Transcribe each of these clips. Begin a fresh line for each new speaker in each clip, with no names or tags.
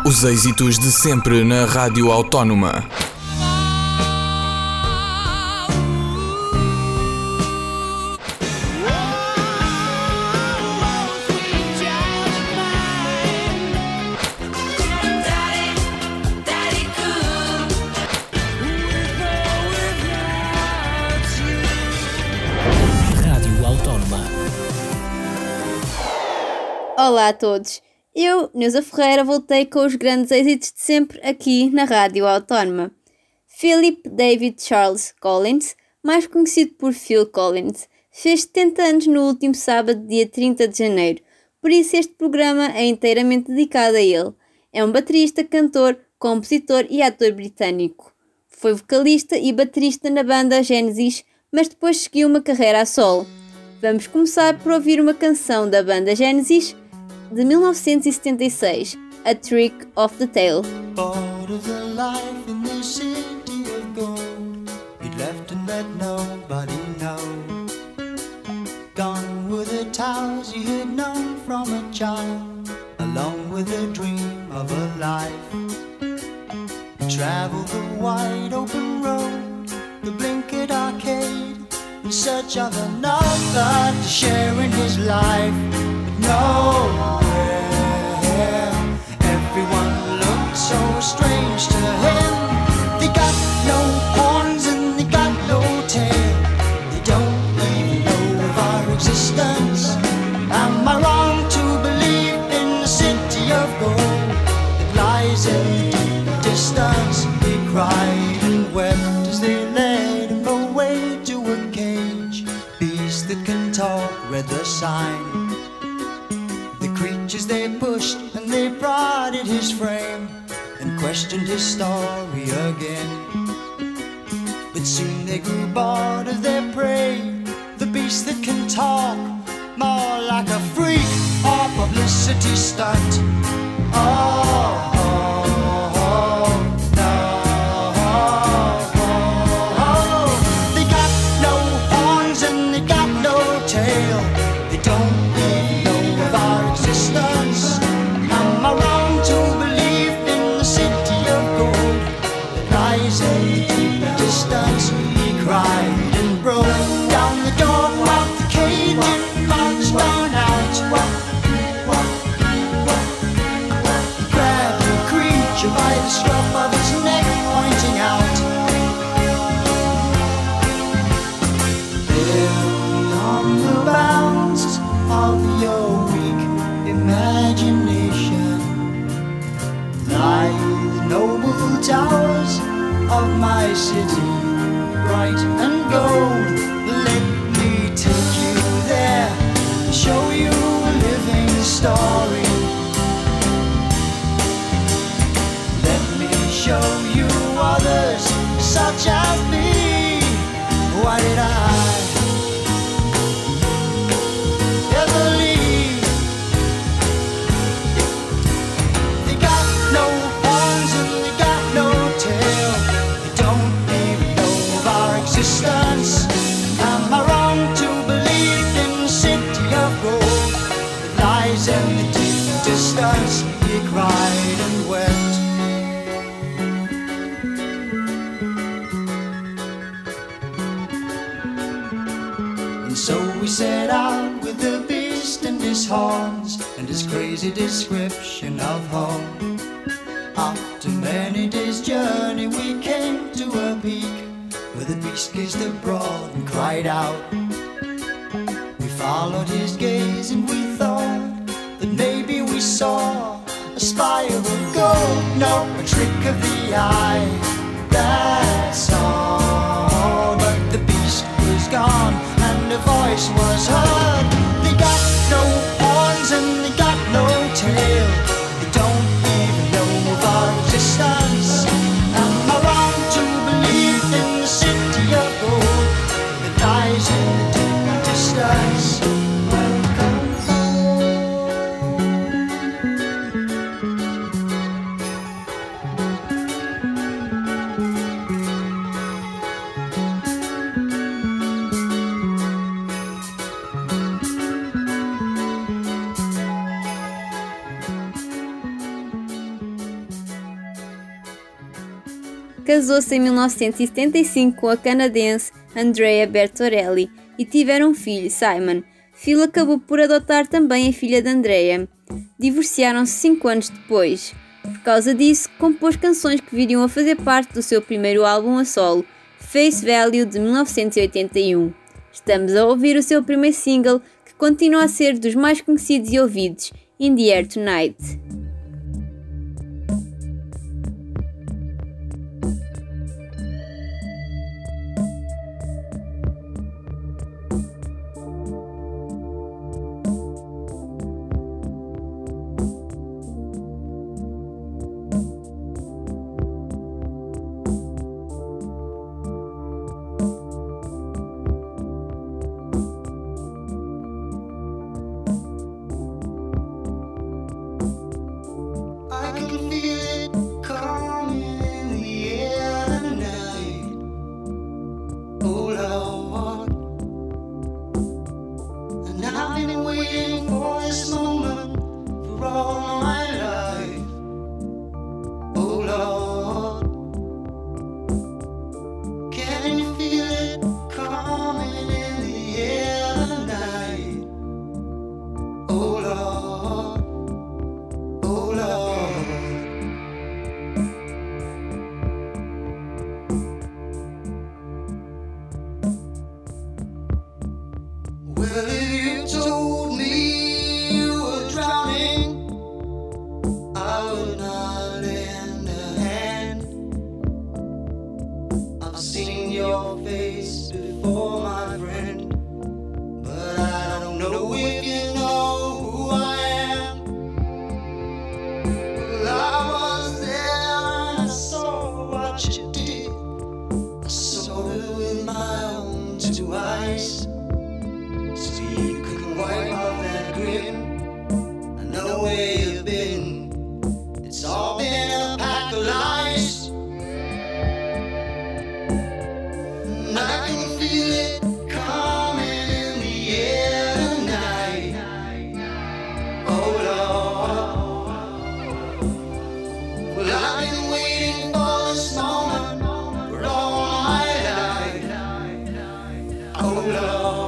Os êxitos de sempre na Rádio Autónoma.
Rádio Autónoma.
Olá a todos, eu, Neuza Ferreira, voltei com os grandes êxitos de sempre aqui na Rádio Autónoma. Philip David Charles Collins, mais conhecido por Phil Collins, fez 70 anos no último sábado, dia 30 de janeiro, por isso este programa é inteiramente dedicado a ele. É um baterista, cantor, compositor e ator britânico. Foi vocalista e baterista na banda Genesis, mas depois seguiu uma carreira a solo. Vamos começar por ouvir uma canção da banda Genesis de 1976, A Trick of the Tail.
Bored of the life in the city of gold, he'd left and let nobody know. Gone were the towers he had known from a child, along with the dream of a life. He travelled the wide open road, the blinkered arcade, in search of another to share in his life. But nowhere, everyone looked so strange to him. They got no horns and they got no tail. They don't even know of our existence. Am I wrong to believe in the city of gold that lies in the deep distance? He cried and wept as they led him away to a cage. Beasts that can talk read the sign. The creatures they pushed and they prodded his frame and questioned his story again. But soon they grew bored of their prey, the beast that can talk, more like a freak or publicity stunt. Oh, oh, oh, no, they got no horns and they got no tail. They don't even know of our existence. Am I wrong to believe in the city of gold that lies in the deep distance? He cried and broke down the door of the cage and marched on out. He grabbed the creature by the scruff of his neck, pointing out, beyond the bounds of your weak imagination lie the noble towers of my city, bright and gold. Let me take you there, show you a living story. Let me show you others such as me. Why did I ever leave? They got no horns and they got no tail. They don't even know of our existence. Am I wrong to believe in the city of gold that lies in the deep distance? He cried and wept. And so we set out with the beast and his horns and his crazy description of home. After many days' journey we came to a peak where the beast gazed abroad and cried out. We followed his gaze and we thought that maybe we saw a spire of gold. No, a trick of the eye, that's all. But the beast was gone and a voice was heard. They got no horns and they got no tail. They don't even know of our existence. Am I wrong to believe in the city of gold that lies in the deep distance?
casou-se em 1975 com a canadense Andrea Bertorelli e tiveram um filho, Simon. Phil acabou por adotar também a filha de Andrea. Divorciaram-se 5 anos depois. Por causa disso, compôs canções que viriam a fazer parte do seu primeiro álbum a solo, Face Value, de 1981. Estamos a ouvir o seu primeiro single, que continua a ser dos mais conhecidos e ouvidos, In the Air Tonight.
Well, if you told me you were drowning, I would not lend a hand. I've seen your face before, my friend, but I don't know if you know who I am. Well, I was there and I saw what you did. I saw it with my own 2 eyes. You couldn't wipe off that grin. I know where you've been. It's all been a pack of lies. And I can feel it coming in the air tonight. Oh Lord. Well, I've been waiting for this moment for all my life. Oh Lord.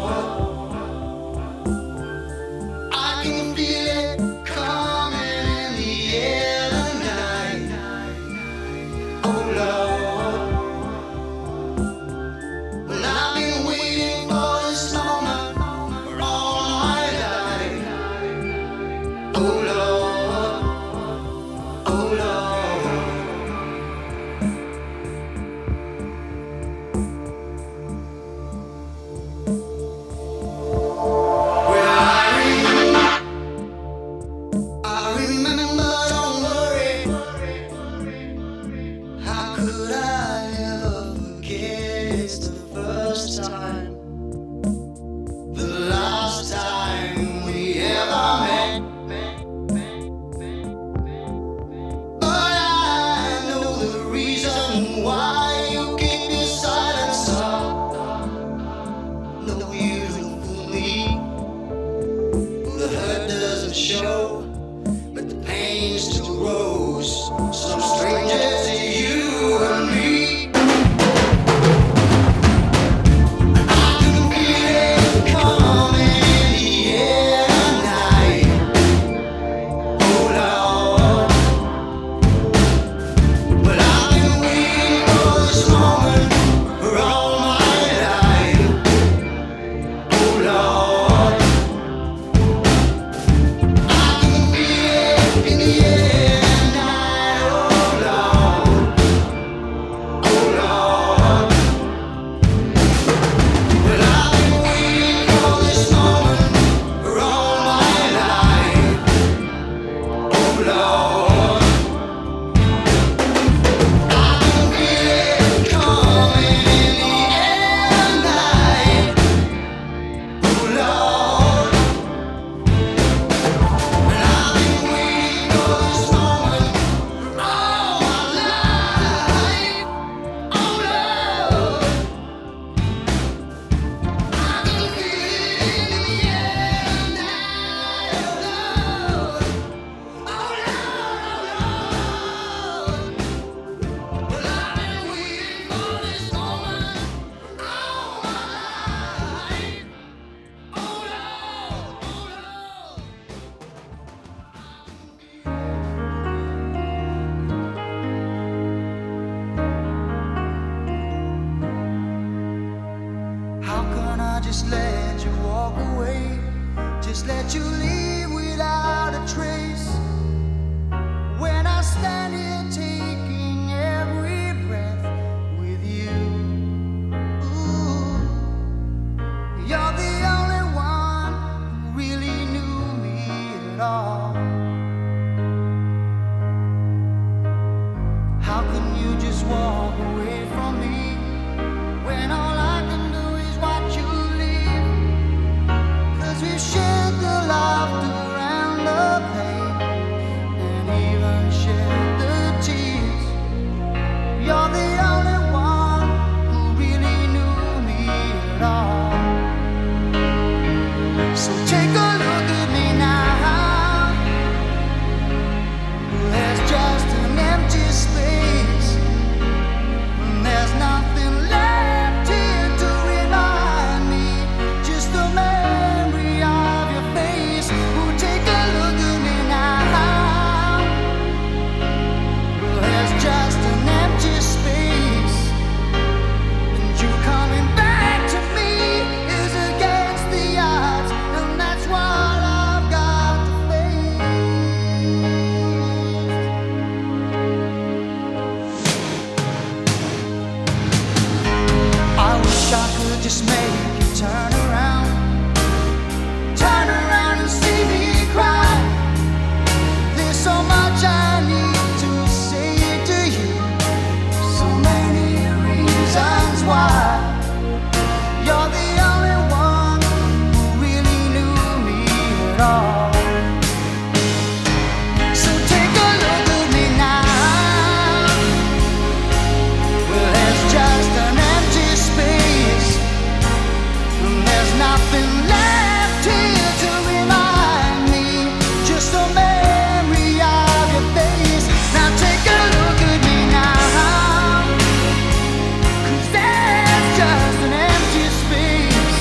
Show, but the pain still grows. Some stranger to you and me. I can feel it coming in the air tonight. Oh Lord. But I've been waiting for this moment for all my life. Oh Lord. Oh just let you leave without a trace. When I stand here taking every breath with you, ooh, you're the only one who really knew me at all. How can you just walk away from me when all I can do is watch you leave? 'Cause we've shared the laughter and the pain, and even shared the tears. You're the only one who really knew me at all. So take a look at me now. There's just an empty space. There's nothing left here to remind me. Just a memory of your face. Oh, take a look at me now. There's just an empty space, and you coming back to me is against the odds, and that's what I've got to face. I wish I could just make you turn around and see me cry. There's so much I need to say to you, so many reasons why. You're the only one who really knew me at all. So take a look at me now. Well, there's just an empty space, and there's nothing left here to remind me. Just a memory of your face. Now take a look at me now. 'Cause there's just an empty space.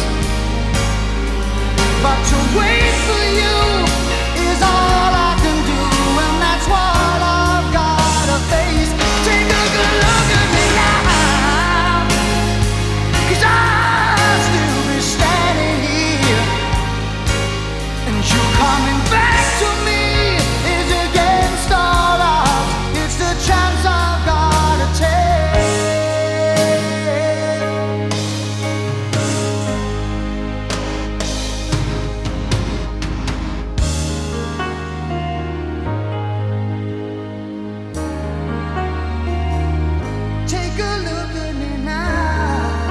But to wait for you is all I can do, and that's what I've gotta face. Take a good look at me now. 'Cause I'll still be standing here, and you coming back to me is against all odds. It's the chance I've gotta take. Take a look at me now.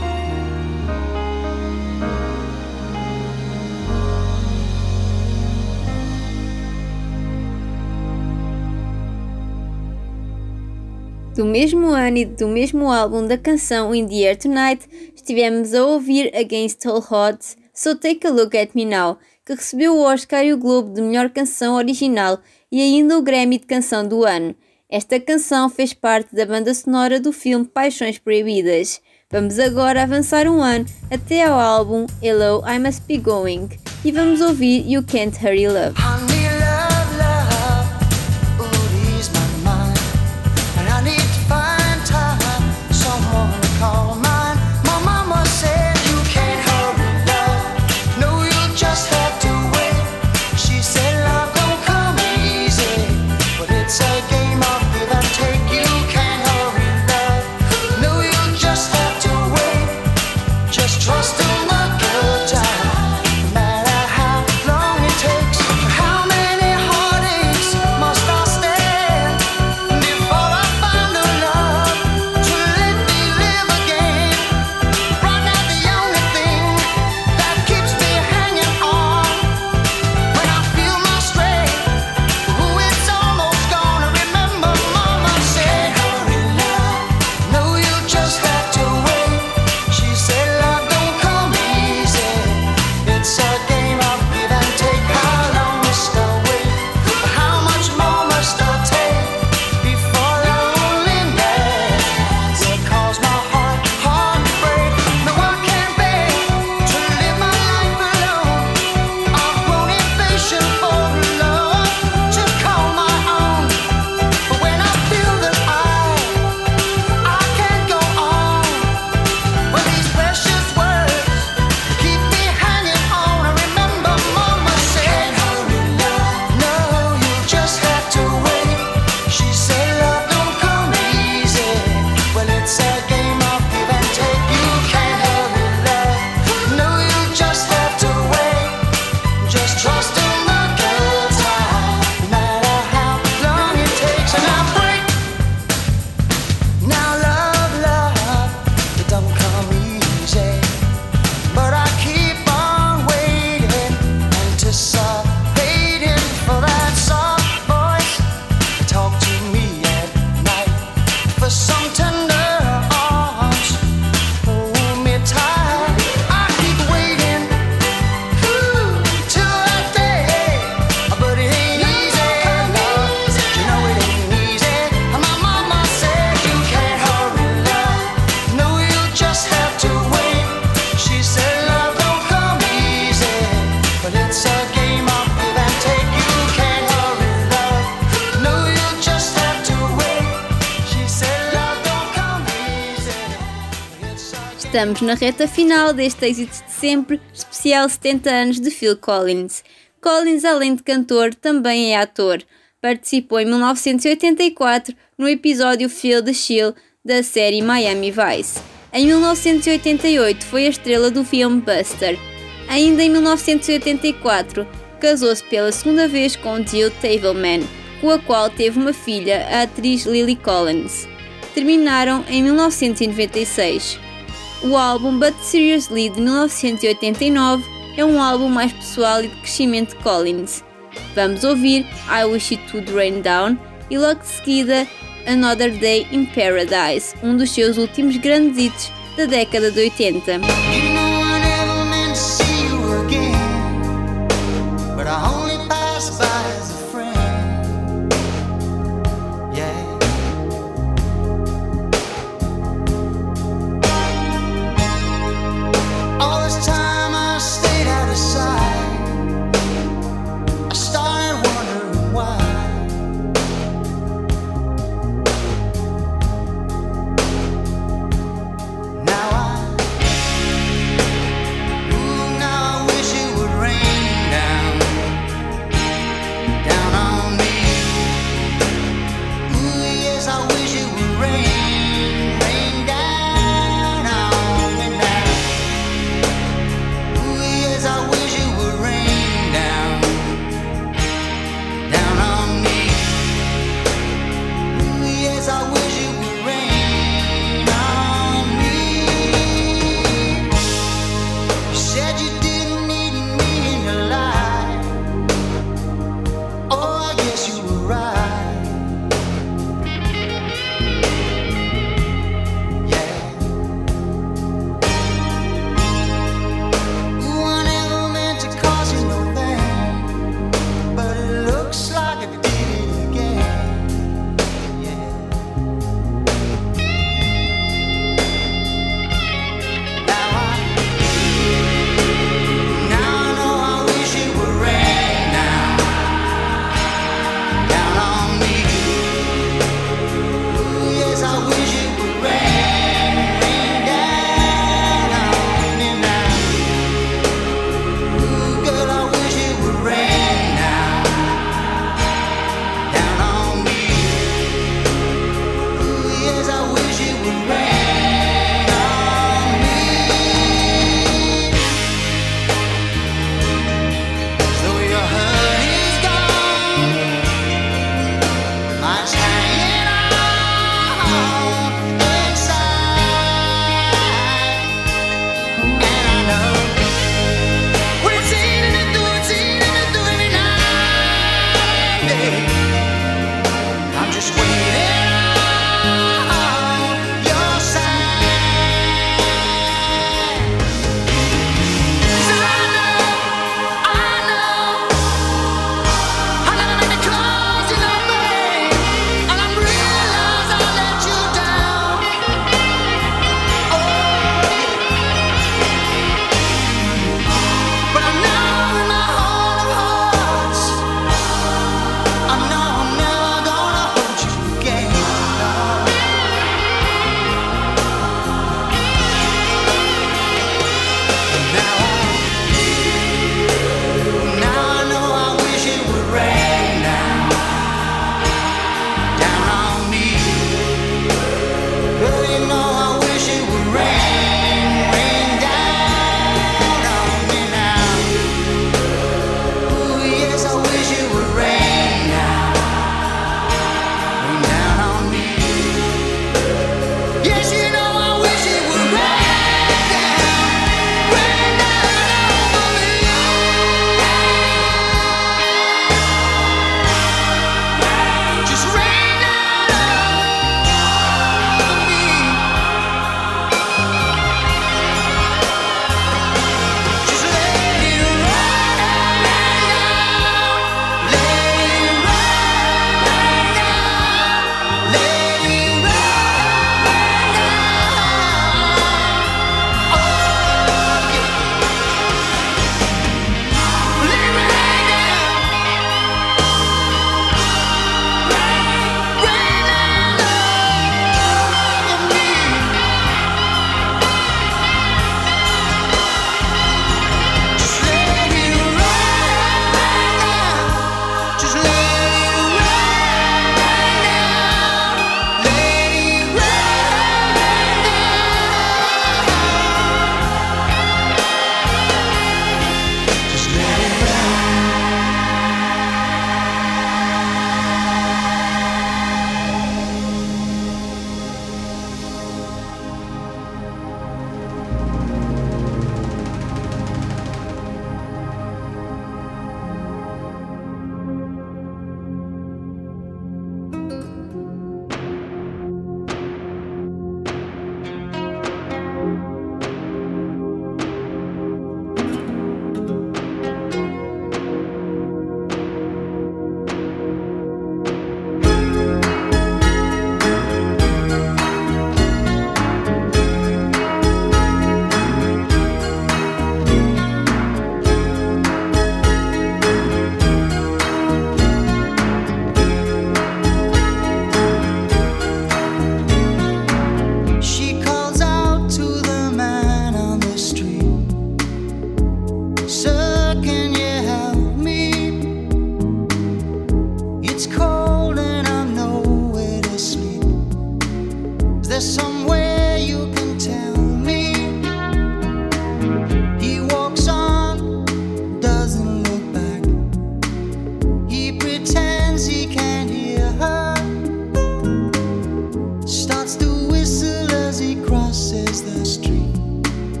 Do mesmo ano e do mesmo álbum da canção In the Air Tonight, estivemos a ouvir Against All Odds, So Take a Look at Me Now, que recebeu o Oscar e o Globo de melhor canção original e ainda o Grammy de canção do ano. Esta canção fez parte da banda sonora do filme Paixões Proibidas. Vamos agora avançar um ano até ao álbum Hello, I Must Be Going e vamos ouvir You Can't Hurry Love.
Honey, love, ooh, ease my mind. And I need to find time, someone to call mine. My mama said you can't hurry love. No, you'll just have to wait. She said love don't come easy, but it's a game of give and take. You can't hurry love. No, you'll just have to wait. Just trust in the good time, no matter how long it takes. How many
Estamos na reta final deste êxito de sempre, especial 70 anos de Phil Collins. Collins, além de cantor, também é ator. Participou em 1984 no episódio Phil the Shield da série Miami Vice. Em 1988 foi a estrela do filme Buster. Ainda em 1984 casou-se pela segunda vez com Jill Tavelman, com a qual teve uma filha, a atriz Lily Collins. Terminaram em 1996. O álbum But Seriously de 1989 é um álbum mais pessoal e de crescimento de Collins. Vamos ouvir I Wish It Would Rain Down e logo de seguida Another Day in Paradise, um dos seus últimos grandes hits da década de 80.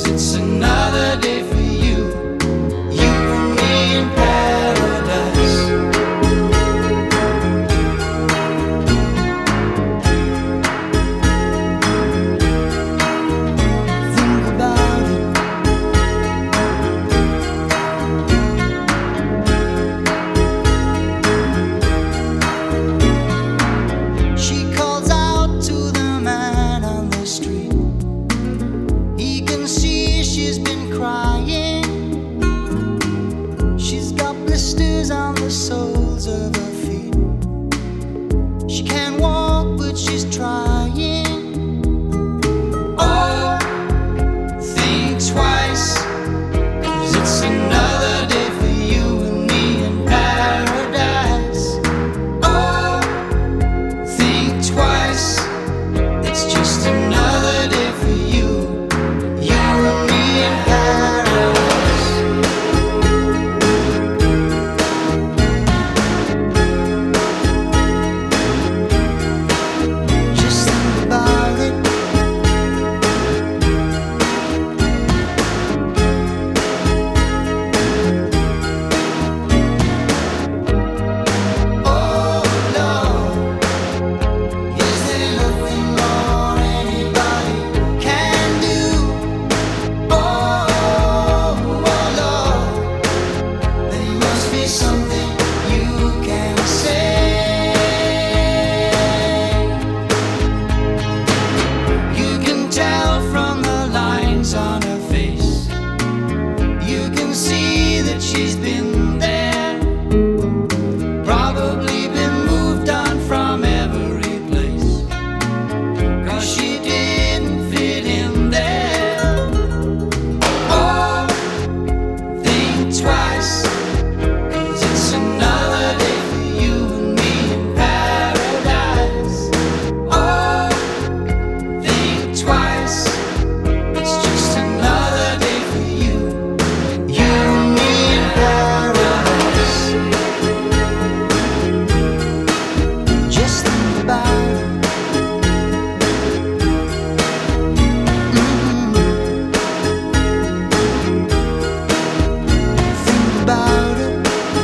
'cause it's another day for you, you and me in paradise. Think about it. She calls out to the man on the street. He can see she's been crying. She's got blisters on the soles of her feet. She can't walk, but she's trying. Oh, think twice, 'cause it's another day for you and me in paradise. Oh, think twice, it's just another day for you, you and me in paradise. Just think about it. Oh Lord, is there nothing more anybody can do? Oh Lord, there must be something you can say. You can tell from the lines on her face. You can see that she's been there, probably been moved on from every place, 'cause she didn't fit in there. Oh, think twice, 'cause it's another day for you and me in paradise. Oh, think twice, it's just another day for you, you and me in paradise. Just think about it. Think about it.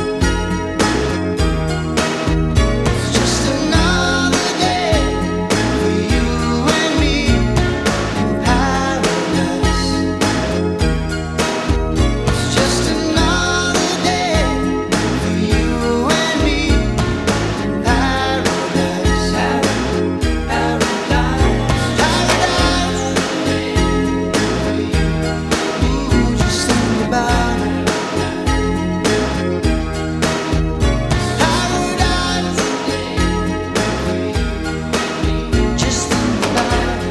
It's just another day for you and me in paradise. It's just another day for you and me in paradise. Paradise. Ooh, just think about it. Paradise. Just think about it.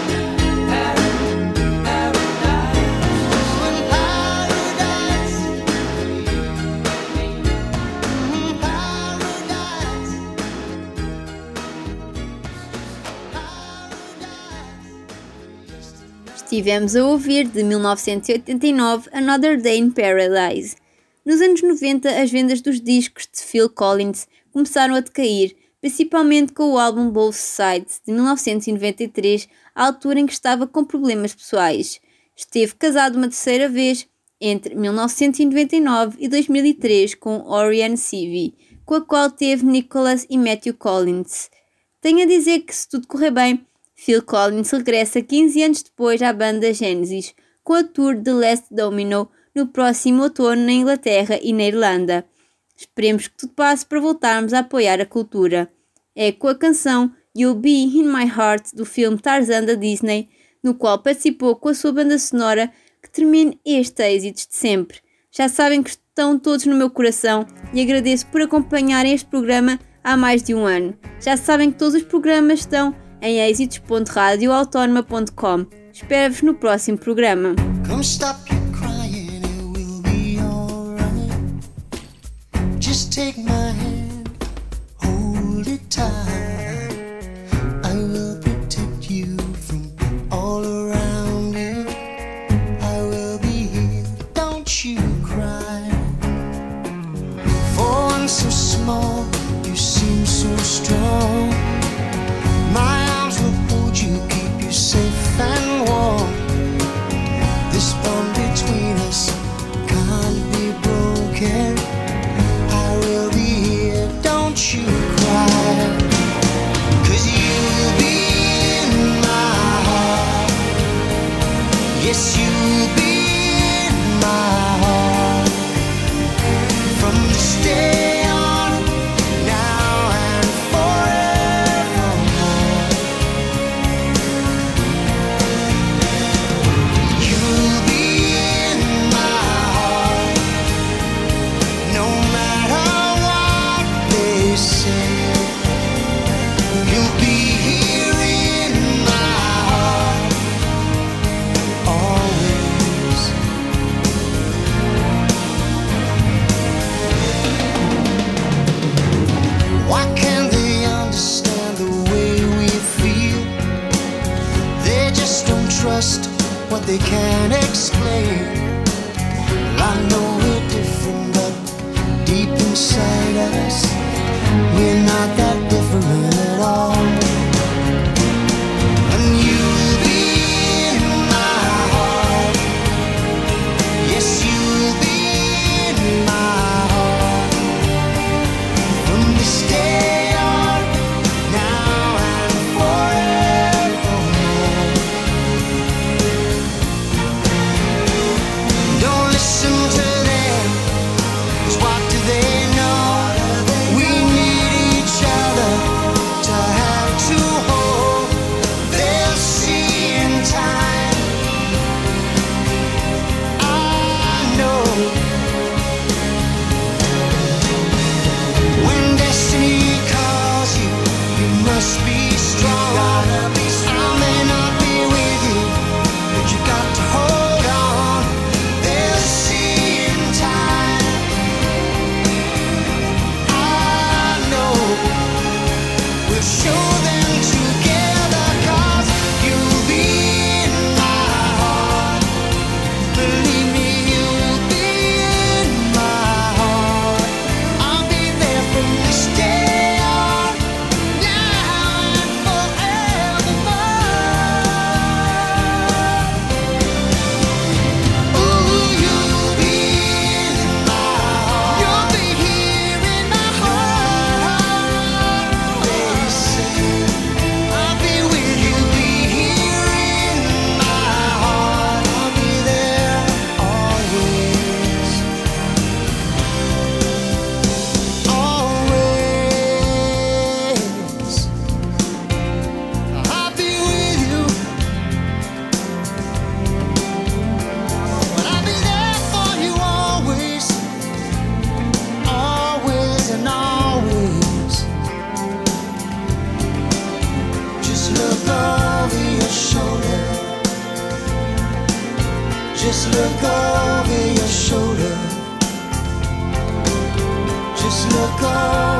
Estivemos a ouvir de 1989 Another Day in Paradise. Nos anos 90, as vendas dos discos de Phil Collins começaram a decair, principalmente com o álbum Both Sides, de 1993, à altura em que estava com problemas pessoais. Esteve casado uma terceira vez, entre 1999 e 2003, com Oriane Sivi, com a qual teve Nicholas e Matthew Collins. Tenho a dizer que, se tudo correr bem, Phil Collins regressa 15 anos depois à banda Genesis, com a tour The Last Domino no próximo outono na Inglaterra e na Irlanda. Esperemos que tudo passe para voltarmos a apoiar a cultura. É com a canção You'll Be in My Heart do filme Tarzan da Disney, no qual participou com a sua banda sonora, que termina este êxito de sempre. Já sabem que estão todos no meu coração e agradeço por acompanharem este programa há mais de um ano. Já sabem que todos os programas estão em êxitos.radioautónoma.com. Espero-vos no próximo programa.
Come stop your crying, it will be alright. Just take my hand, hold it tight. I will protect you from all around you. I will be here, don't you cry. For one so small, you seem so strong. My arms will hold you, keep you safe and warm. This display. Well, I know we're different, but deep inside us, we're not that different at all. And you'll be in my heart. Yes, you'll be in my heart. From this day on, now and forevermore. Don't listen to them, 'cause what do they know? We need each other to have to hold. They'll see in time. I know when destiny calls you, you must be strong. I may not be with you, but you got to hold on. They'll see in time. I know we'll show them together, 'cause you'll be in my heart. Believe me, you'll be in my heart. I'll be there from this day on, now and forevermore. Ooh, you'll be in my heart. You'll be here in my heart. They say I'll be with you, be here in my heart. I'll be there always, always. I'll be with you, but I'll be there for you always, always and always. Just look over your shoulder. Just look over your shoulder. Just look over